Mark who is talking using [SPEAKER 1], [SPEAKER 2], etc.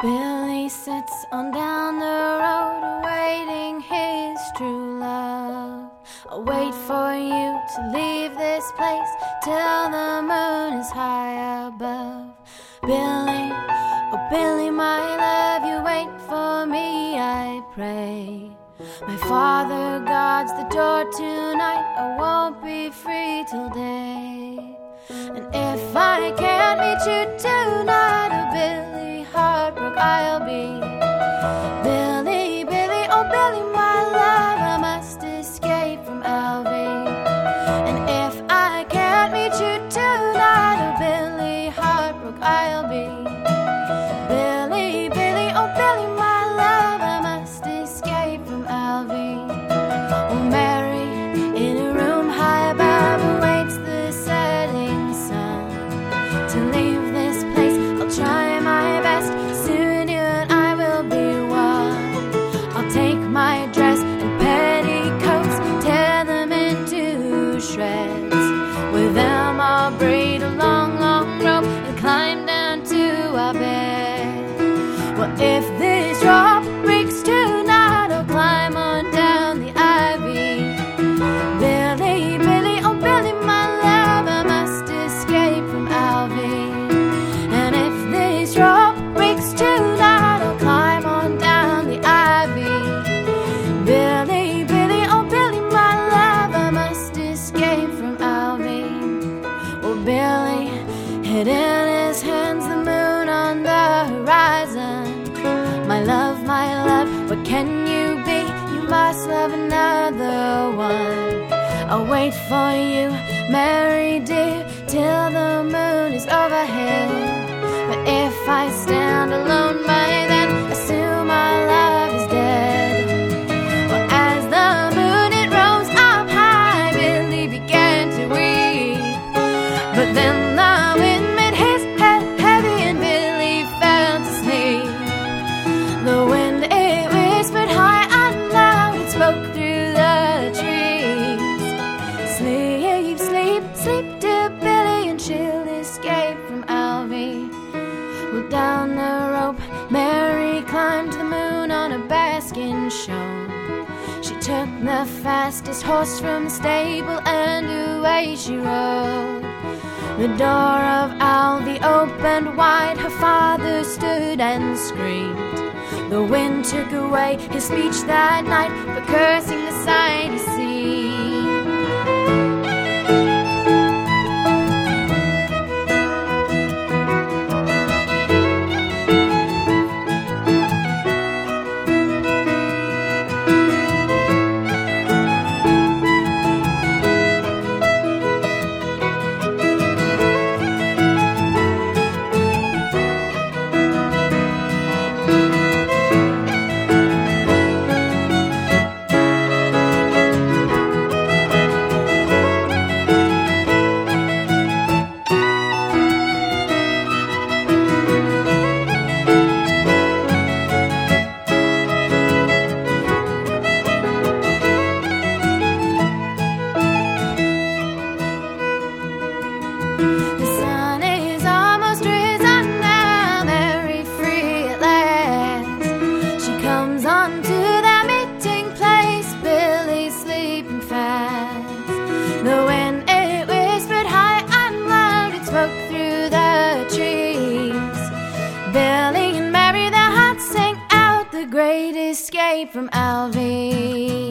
[SPEAKER 1] Billy sits on down the road awaiting his true love. I'll wait for you to leave this place till the moon is high above. Billy, oh Billy, my love, you wait for me, I pray. My Father guards the door tonight, I won't be free till day. And if I can't meet you tonight, oh Billy, heartbroken I'll be. Billy, Billy, oh Billy, my love, I must escape from Alvy. And if I can't meet you tonight, oh Billy, heartbroken I'll be. Billy, Billy, oh Billy, my love, I must escape from Alvy. Oh Mary, in a room high above awaits the setting sun. To leave this place, I'll try my best. Soon you and I will be one. I'll take my dress and petticoats, tear them into shreds. With them I'll braid a long, long rope and climb down to our bed. Well, if this rope breaks tonight, I'll climb on down the ivy. Billy, Billy, oh Billy, my love, I must escape from Alvy. And if this rope breaks tonight, I'll climb on down the ivy. Billy, Billy, oh Billy, my love, I must escape from Alvy. Oh Billy, hid in his hands the moon on the horizon. My love, what can you be? You must love another one. I'll wait for you, Mary dear, till the moon is overhead. But if I stand alone by then, assume our love is dead. Well, as the moon it rose up high, Billy began to weep. But then the wind made his head heavy and Billy fell to sleep. The wind it whispered high and loud, it spoke through the trees. Sleep, sleep, sleep, dear Billy, and she'll escape from Alvy. Well, down the rope, Mary climbed to the moon on a basking show. She took the fastest horse from the stable and away she rode. The door of Alvy opened wide, her father stood and screamed. The wind took away his speech that night, but cursing the sight he seen. Great escape from Alvy.